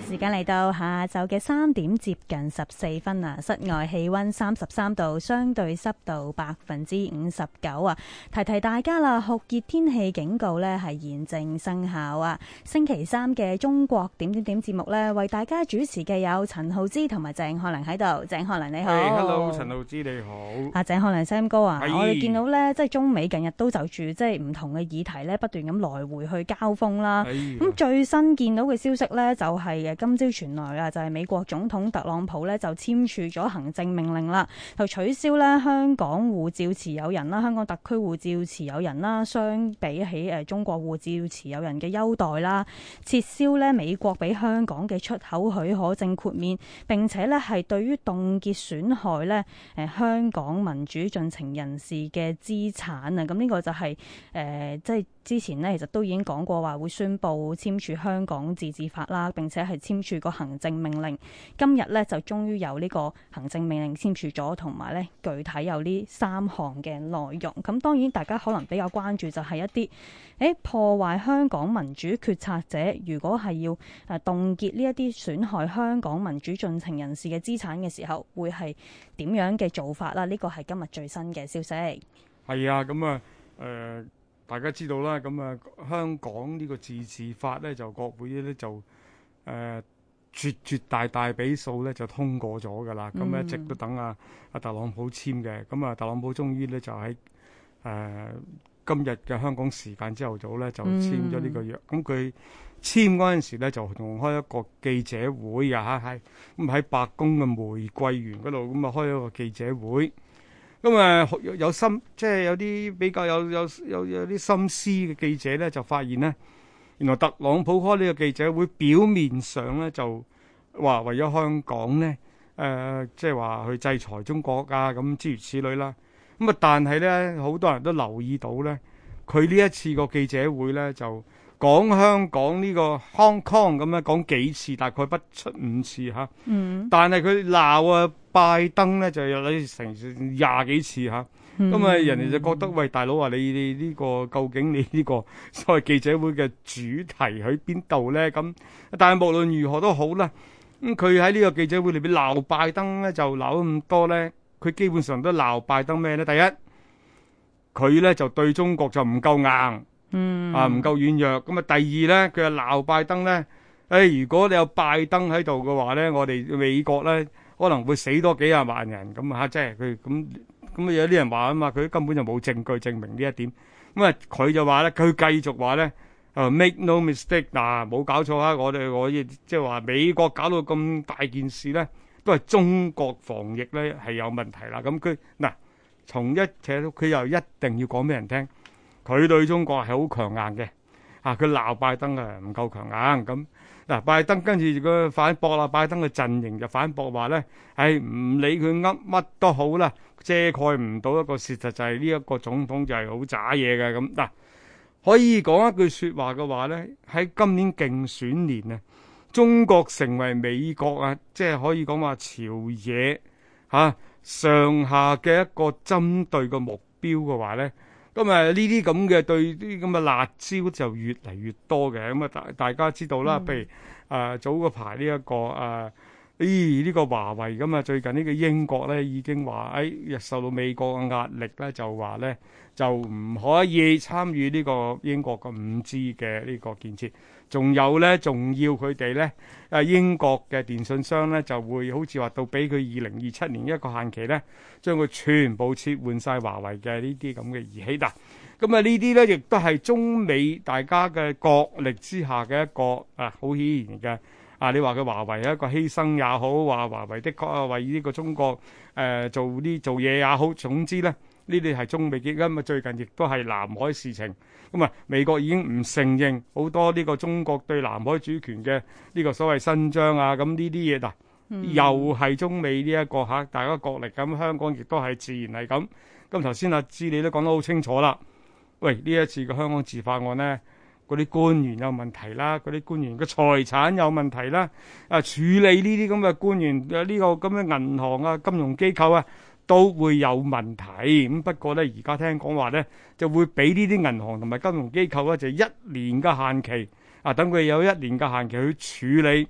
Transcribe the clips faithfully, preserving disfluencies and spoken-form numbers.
時間嚟到下晝嘅三點接近十四分啊，室外氣溫三十三度，相對濕度百分之五十九啊。提提大家啦，酷熱天氣警告呢係現正生效啊。星期三嘅中國點點點節目呢，為大家主持嘅有陳浩之同埋鄭漢良喺度。鄭漢良你好。 Hey, hello， 陳浩之你好。 阿鄭漢良 Sam 哥啊， 係我哋見到呢，即係中美近日都就住即係唔同嘅議題呢，不斷咁來回去交鋒啦。咁最新見到嘅消息呢，就係嘅今朝傳來啊，就係美國總統特朗普呢，就簽署咗行政命令啦，就取消呢香港護照持有人啦、香港特區護照持有人啦，相比起誒中國護照持有人嘅優待啦，撤銷呢美國俾香港嘅出口許可證豁免，並且呢係對於凍結損害呢誒香港民主進程人士嘅資產啊，咁呢個就係誒即係之前呢，其實都已經講過話會宣布簽署香港自治法啦，並且係簽署個行政命令。今日呢，就終於有呢個行政命令簽署咗，同埋呢具體有呢三項嘅內容。咁當然大家可能比較關注就係一啲誒破壞香港民主決策者，如果係要誒凍結呢一啲損害香港民主進程人士嘅資產嘅時候，會係點樣嘅做法啦？呢個係今日最新嘅消息。 係啊，咁啊誒。大家知道啦，咁啊香港呢個自治法咧，就國會咧就誒、呃、絕絕大大比數咧就通過咗㗎啦。咁、嗯、一直都等啊阿特朗普簽嘅，咁啊特朗普終於咧就喺誒、呃、今日嘅香港時間朝頭早咧就簽咗呢個約。咁佢、嗯、簽嗰陣時咧就仲開一個記者會㗎嚇，係咁喺白宮嘅玫瑰園嗰度咁啊開一個記者會。咁啊有有心即係有啲比較有有有有啲心思嘅記者咧，就發現呢，原來特朗普開呢個記者會，表面上咧就話為咗香港咧，誒即係話去制裁中國啊，咁諸如此類啦。咁啊，但係咧好多人都留意到咧，佢呢一次個記者會咧就講香港呢個 Hong Kong 咁樣講幾次，大概不出五次嚇。嗯。但係佢鬧啊拜登咧就有成廿幾次嚇。咁、嗯、啊人哋就覺得喂，大佬啊，你你呢個究竟你呢個所謂記者會嘅主題喺邊度咧？咁但係無論如何都好啦。咁佢喺呢個記者會裏邊鬧拜登咧，就鬧咁多咧。佢基本上都鬧拜登咩咧？第一，佢咧就對中國就唔夠硬。嗯，啊唔夠軟弱，咁啊第二咧，佢就鬧拜登咧，誒、哎、如果你有拜登喺度嘅話咧，我哋美國咧可能會死多幾廿萬人，咁啊即係佢咁咁啊有啲人話啊嘛，佢根本就冇證據證明呢一點，咁啊佢就話咧，佢繼續話咧，啊 make no mistake 嗱、啊、冇搞錯啊，我哋我亦即係話美國搞到咁大件事咧，都係中國防疫咧係有問題啦，咁佢嗱從一扯到佢又一定要講俾人聽。佢對中國係好強硬嘅，啊！佢鬧拜登啊，唔夠強硬咁。嗱，拜登跟住個反駁啦，拜登嘅陣營就反駁話咧，係唔理佢噏乜都好啦，遮蓋唔到一個事實，就係呢一個總統就係好渣嘢嘅咁。嗱，可以講一句説話嘅話咧，喺今年競選年啊，中國成為美國啊，即係可以講話朝野嚇上下嘅一個針對嘅目標嘅話咧。咁啊，呢啲咁嘅對啲咁嘅辣椒就越嚟越多嘅，咁啊大大家知道啦，譬如誒、呃、早嗰排呢一個誒，咦呢個華為咁啊，最近呢個英國咧已經話誒受到美國嘅壓力咧，就話咧就唔可以參與呢個英國嘅五 G 嘅呢個建設。仲有咧，仲要佢哋咧，誒英國嘅電信商咧就會好似話到俾佢二零二七年一個限期咧，將佢全部切換晒華為嘅呢啲咁嘅儀器。嗱，咁啊呢啲咧亦都係中美大家嘅角力之下嘅一個啊好顯然嘅啊！你話佢華為係一個犧牲也好，話華為的確啊為呢個中國誒、呃、做啲做嘢也好，總之咧。呢啲係中美嘅，因為最近亦都係南海事情，咁啊美國已經唔承認好多呢個中國對南海主權嘅呢個所謂伸張啊，咁呢啲嘢嗱，又係中美呢、這、一個嚇大家角力咁，香港亦都係自然係咁。咁頭先阿知你都講得好清楚啦，喂呢一次嘅香港自法案呢，嗰啲官員有問題啦，嗰啲官員嘅財產有問題啦，啊處理呢啲咁嘅官員啊呢、這個咁嘅銀行啊金融機構啊。都會有問題咁，不過咧，而家聽講話咧，就會俾呢啲銀行同埋金融機構咧，就一年嘅限期啊，等佢有一年嘅限期去處理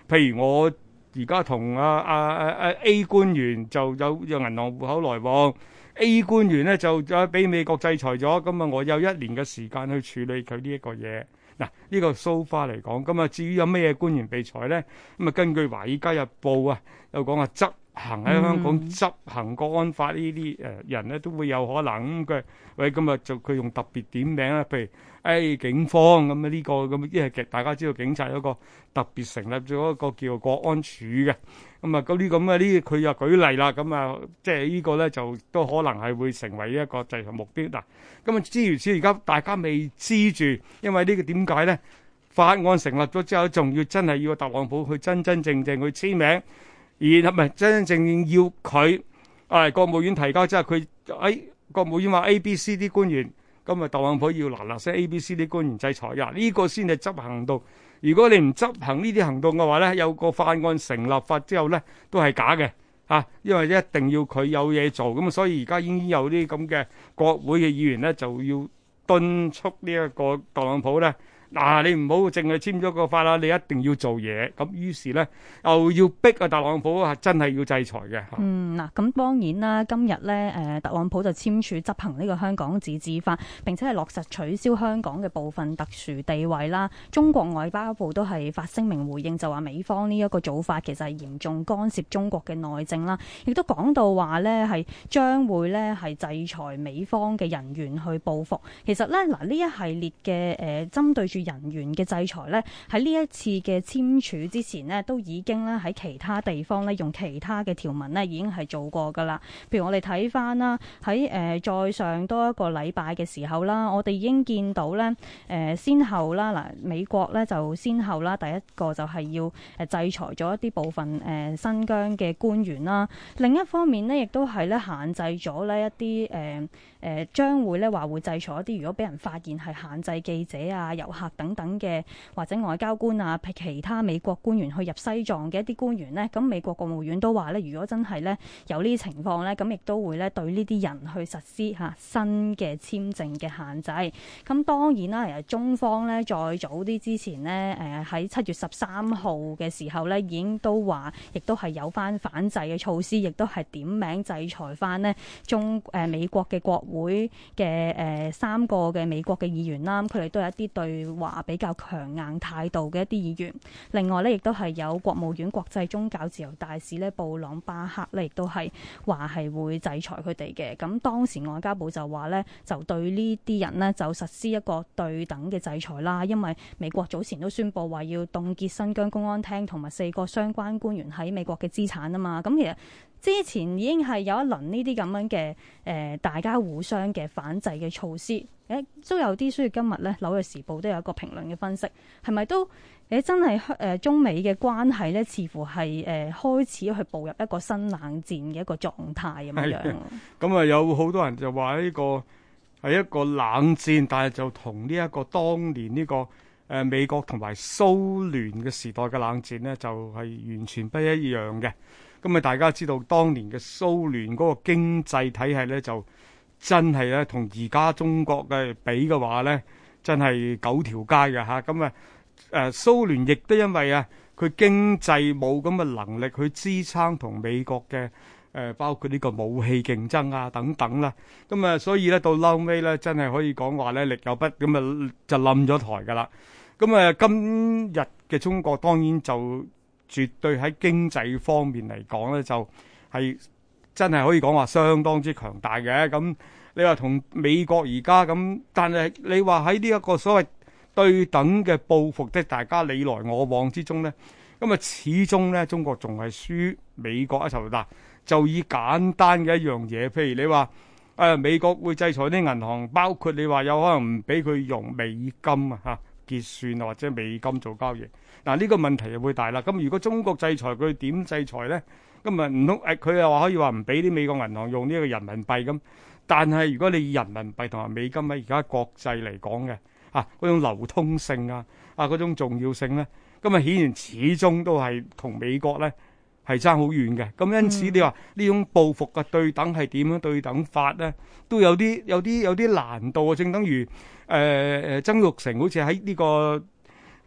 譬如我而家同啊啊啊 A 官員就有有銀行戶口來往。A 官員咧就就俾美國制裁咗，咁啊我有一年嘅時間去處理佢呢一個嘢。嗱，呢個 so far 嚟講，咁啊至於有咩官員被裁咧，咁啊根據《華爾街日報》啊，有講話執行喺香港執行國安法呢啲誒人咧都會有可能咁嘅。喂，咁啊就佢用特別點名啦，譬如誒、哎、警方咁啊呢個咁，因為大家知道警察有一個特別成立咗一個叫國安處嘅。咁啊，嗰啲咁嘅呢，佢又舉例啦。咁啊，即係呢個咧就都可能係會成為一個制裁目標嗱。咁啊，諸如此類，而家大家未知住，因為呢個點解咧？法案成立咗之後，仲要真係要特朗普去真真正正去簽名，而唔係真真正正要佢啊國務院提交之後，佢喺國務院話 A、B、C 啲官員，咁啊特朗普要嗱嗱聲 A、B、C 啲官員制裁呀，呢個先係執行到。如果你唔執行呢啲行動嘅話咧，有個法案成立法之後咧，都係假嘅嚇、啊，因為一定要佢有嘢做，咁所以而家已經有啲咁嘅國會嘅議員咧，就要敦促呢一個特朗普咧。嗱、啊，你唔好淨係簽咗個法啦，你一定要做嘢。咁於是咧，又要逼啊特朗普係真係要制裁嘅。 嗯，嗱，咁當然啦，今日咧誒特朗普就簽署執行呢個香港自治法，並且係落實取消香港嘅部分特殊地位啦。中國外交部都係發聲明回應，就話美方呢一個做法其實係嚴重干涉中國嘅內政啦，亦都講到話咧係將會咧係制裁美方嘅人員去報復。其實咧嗱呢一系列嘅誒、呃、針對住人員嘅制裁咧，喺呢一次嘅簽署之前呢，都已經咧喺其他地方咧用其他嘅條文咧已經係做過噶啦。譬如我哋睇翻啦，喺誒再上多一個禮拜嘅時候啦，我哋已經見到咧誒、呃、先後啦嗱，美國咧就先後啦，第一個就係要誒制裁咗一啲部分誒、呃、新疆嘅官員啦。另一方面呢，亦都係咧限制咗呢一啲誒誒將會咧話會制裁一啲如果俾人發現係限制記者啊、遊客等等嘅或者外交官啊、其他美國官員去入西藏嘅一啲官員呢，咁美國國務院都話咧，如果真係咧有呢啲情況咧，咁亦都會咧對呢啲人去實施嚇新嘅簽證嘅限制。咁當然啦，其實中方咧再早啲之前呢，誒喺七月十三號嘅時候咧，已經都話，亦都係有翻反制嘅措施，亦都係點名制裁翻呢中誒、呃、美國嘅國會嘅誒、呃、三個嘅美國嘅議員啦。佢哋都有一啲對話比較強硬態度嘅一啲議員。另外咧，亦都係有國務院國際宗教自由大使咧布朗巴克咧，亦都係話係會制裁佢哋嘅。咁當時外交部就話咧，就對呢啲人呢，就實施一個對等嘅制裁啦。因為美國早前都宣布話要凍結新疆公安廳同埋四個相關官員喺美國嘅資產啊嘛。咁其實之前已經係有一輪呢啲咁樣嘅誒、呃，大家互相嘅反制嘅措施，誒都有啲。所以今日咧，《紐約時報》都有一個評論嘅分析，係咪都誒真係誒、呃、中美嘅關係咧，似乎係誒、呃、開始去步入一個新冷戰嘅一個狀態咁樣。 咁啊，有好多人就話呢個係一個冷戰，但係就同呢一個當年呢、這個誒、呃、美國同埋蘇聯嘅時代嘅冷戰呢，就係、是、完全不一樣嘅。咁啊，大家知道當年嘅蘇聯嗰個經濟體系咧，就真係咧同而家中國嘅比嘅話咧，真係九條街嘅嚇。咁啊，誒蘇聯亦都因為啊，佢經濟冇咁嘅能力去支撐同美國嘅誒，包括呢個武器競爭啊等等啦。咁啊，所以咧到嬲尾咧，真係可以講話咧力有不咁啊，就冧咗台噶啦。咁啊，今日嘅中國當然就絕對喺經濟方面嚟講咧，就係真係可以講話相當之強大嘅。咁你話同美國而家咁，但係你話喺呢一個所謂對等嘅報復，即係大家你來我往之中咧，咁啊始終咧中國仲係輸美國一籌。嗱，就以簡單嘅一樣嘢，譬如你話誒、呃、美國會制裁啲銀行，包括你話有可能唔俾佢用美金啊嚇結算啊，或者美金做交易。嗱，呢個問題就會大啦。咁如果中國制裁佢，點制裁咧？咁啊唔通誒佢又話可以話唔俾啲美國銀行用呢個人民幣咁？但係如果你人民幣同埋美金喺而家國際嚟講嘅啊嗰種流通性啊啊嗰種重要性咧，咁啊顯然始終都係同美國咧係爭好遠嘅。咁因此你話呢種報復嘅對等係點樣對等法咧，都有啲有啲有啲難度啊。正等於誒誒曾鈺成好似喺呢個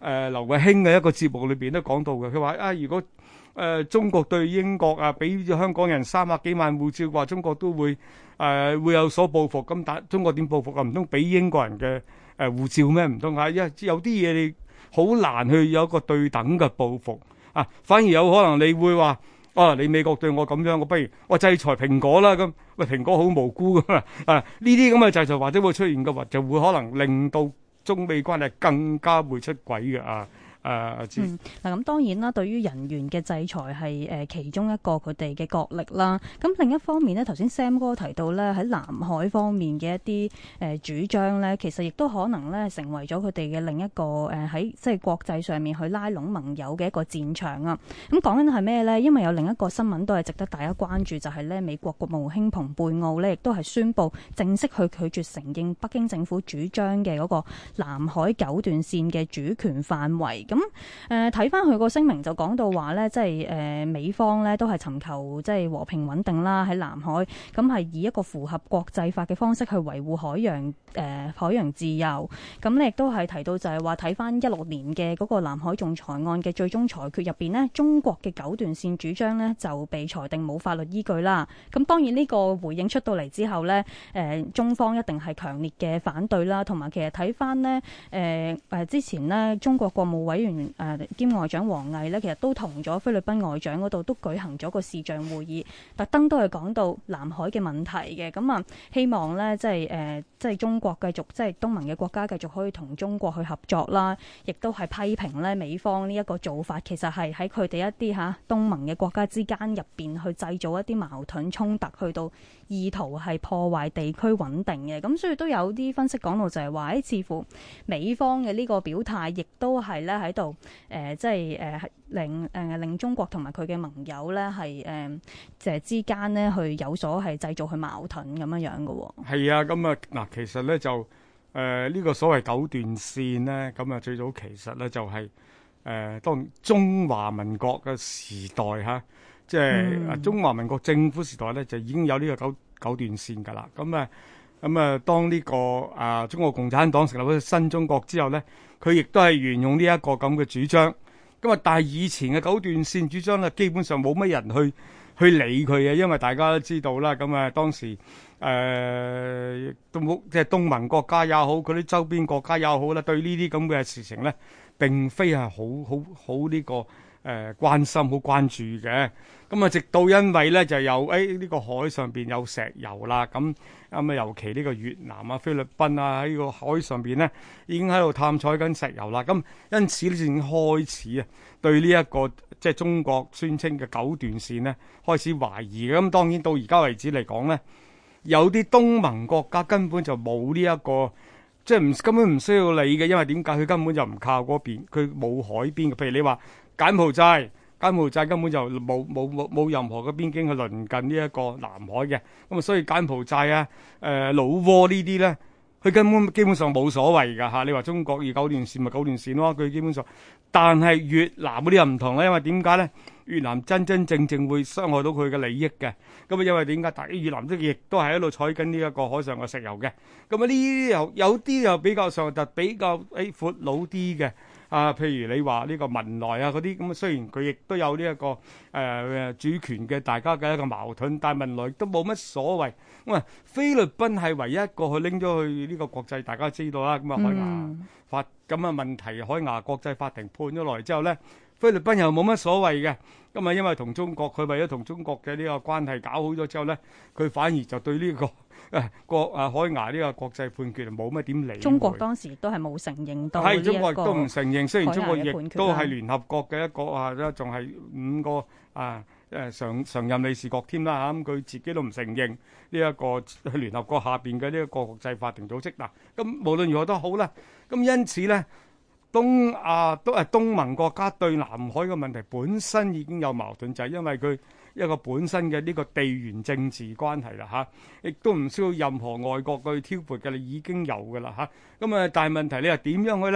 誒劉慧卿嘅一個節目裏邊都講到嘅，佢話啊，如果誒、呃、中國對英國啊俾香港人三百幾萬護照嘅話，中國都會誒、呃、會有所報復。咁但中國點報復啊？唔通俾英國人嘅誒、呃、護照咩？唔通啊？因為有啲嘢你好難去有一個對等嘅報復啊，反而有可能你會話。哦、啊！你美國對我咁樣，我不如我制裁蘋果啦咁。喂，蘋果好無辜噶嘛？啊，呢啲咁嘅制裁或者會出現嘅話，就會可能令到中美關係更加會出軌嘅啊！誒、啊， 嗯，嗱咁當然啦，對於人員嘅制裁係誒其中一個佢哋嘅角力啦。咁另一方面呢，頭先 Sam 哥提到咧喺南海方面嘅一啲誒主張咧，其實亦都可能咧成為咗佢哋嘅另一個誒喺即係國際上面去拉攏盟友嘅一個戰場啊。咁講緊係咩咧？因為有另一個新聞都係值得大家關注，就係咧美國國務卿蓬佩奧咧亦都係宣布正式去拒絕承認北京政府主張嘅嗰個南海九段線嘅主權範圍。咁誒睇翻佢個聲明就講到話咧，即係誒、呃、美方咧都係尋求即係和平穩定啦，喺南海咁係以一個符合國際法嘅方式去維護海洋誒、呃、海洋自由。咁咧亦都係提到就係話睇翻一六年嘅嗰個南海仲裁案嘅最終裁決入邊呢，中國嘅九段線主張呢就被裁定冇法律依據啦。咁當然呢個回應出到嚟之後呢，誒、呃、中方一定係強烈嘅反對啦，同埋其實睇翻呢，誒、呃、誒之前呢，中國國務委員誒、呃、兼外長王毅呢，其實都同咗菲律賓外長嗰度都舉行咗個視像會議，特登都係講到南海嘅問題嘅。咁啊，希望呢，即係誒、呃、即係中國繼續即係東盟嘅國家繼續可以同中國去合作啦，亦都係批評呢美方呢一個做法，其實係喺佢哋一啲嚇東盟嘅國家之間入邊去製造一啲矛盾衝突，去到意圖係破壞地區穩定嘅。咁所以都有啲分析講到就係話，誒似乎美方嘅呢個表態，亦都係咧喺度誒，即係誒令誒令中國同埋佢嘅盟友咧係誒即係之間呢去有所係製造去矛盾咁樣樣嘅。 係啊，咁啊嗱，其實咧就誒呢、呃這個所謂九段線咧，咁啊最早其實咧就係、是、誒、呃、當中華民國嘅時代嚇，即係啊中華民國政府時代咧就已經有呢個九九段線㗎啦。咁啊咁啊，當呢、這個啊中國共產黨成立咗新中國之後咧，佢亦都係沿用呢一個咁嘅主張。咁啊，但係以前嘅九段線主張咧，基本上冇乜人去去理佢嘅，因為大家都知道啦。咁啊，當時誒都冇即係東盟國家也好，佢啲周邊國家也好啦，對呢啲咁嘅事情咧，並非係好好好呢個誒、呃、關心、好關注嘅。咁啊，直到因為咧就有誒呢、哎這個海上邊有石油啦，咁咁啊，尤其呢個越南啊、菲律賓啊喺呢個海上邊咧，已經喺度探採緊石油啦。咁因此咧，已經開始啊對呢、這、一個即係中國宣稱嘅九段線咧開始懷疑嘅。咁當然到而家為止嚟講咧，有啲東盟國家根本就冇呢一個即係唔根本唔需要理嘅，因為點解佢根本就唔靠嗰邊，佢冇海邊嘅。譬如你話柬埔寨。柬埔寨根本就冇冇冇冇任何嘅邊境去鄰近呢一個南海嘅，咁啊所以柬埔寨啊、誒、呃、老撾呢啲咧，佢根本基本上冇所謂㗎嚇。你話中國要九段線咪九段線咯，佢基本上。但係越南嗰啲又唔同啦，因為點解咧？越南真真正正會傷害到佢嘅利益嘅。咁啊因為點解？但係越南都亦都係喺度採緊呢一個海上嘅石油嘅。咁啊呢啲又有啲又比較上就比較誒、哎、闊佬啲嘅。啊，譬如你話呢個文萊啊嗰啲咁啊，雖然佢亦都有呢、這、一個誒、呃、主權嘅大家嘅一個矛盾，但係文萊都冇乜所謂。咁啊，菲律賓係唯一一個去拎咗去呢個國際，大家知道啦。咁啊，海牙法咁啊問題，海牙國際法庭判咗落嚟之後咧，菲律賓又冇乜所謂嘅。咁啊，因為同中國佢為咗同中國嘅呢個關係搞好咗之後咧，佢反而就對呢、這個。誒國啊海牙呢個國際判決冇乜點理。中國當時亦都係冇承認到呢一個。係中國亦都唔承認，雖然中國亦都係聯合國嘅一個啊，仲係五個啊誒常常任理事國添啦嚇，咁佢自己都唔承認呢一個聯合國下邊嘅呢一個國際法庭組織嗱。咁無論如何都好啦，咁因此咧，東亞都係東盟國家對南海嘅問題本身已經有矛盾，就係因為佢。一個本身嘅呢個地緣政治關係啦嚇，亦都唔需要任何外國去挑撥嘅，你已經有嘅啦嚇。咁啊，但係問題你又點樣去咧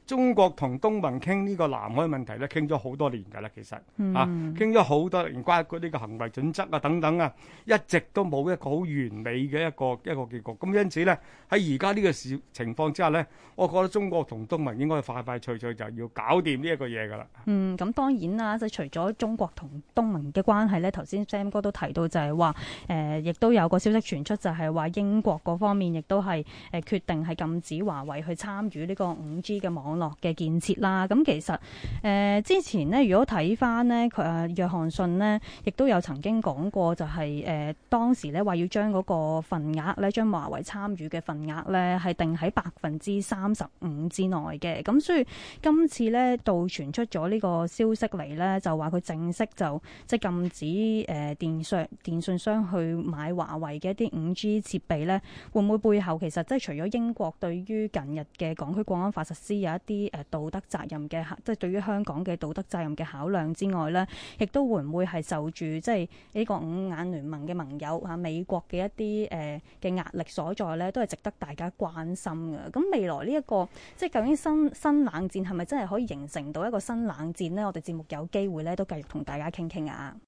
中國同東盟傾呢個南海問題咧，傾咗好多年㗎啦，其實、 嗯、 啊，傾咗好多年，包括呢個行為準則啊等等啊，一直都冇一個好完美嘅一個一個結局。咁因此咧，喺而家呢個事情況之下咧，我覺得中國同東盟應該快快脆脆就要搞掂呢一個嘢㗎啦。 嗯，咁當然啦，即係除咗中國同東盟嘅關係咧，頭先 Sam 哥都提到就係話，誒、呃，亦都有個消息傳出，就係話英國嗰方面亦都係誒、呃、決定係禁止華為去參與呢個五 G 嘅網絡嘅建設啦。咁其實誒、呃、之前呢，如果睇翻呢，佢誒約翰遜呢亦都有曾經講過、就是，就係誒當時咧話要將嗰個份額咧，將華為參與嘅份額咧係定喺百分之三十五之內嘅。咁所以今次咧到傳出咗呢個消息嚟咧，就話佢正式就即係禁止誒、呃、電商電信商去買華為嘅一啲五 G 設備咧，會唔會背後其實即係除咗英國對於近日嘅港區國安法實施有一啲誒道德責任嘅，即係對於香港嘅道德責任嘅考量之外咧，亦都會唔會係受住即係呢個五眼聯盟嘅盟友啊美國嘅一啲誒嘅壓力所在咧，都係值得大家關心嘅。咁未來呢、這、一個即係究竟新新冷戰係咪真係可以形成到一個新冷戰呢？我哋節目有機會咧都繼續同大家傾傾啊！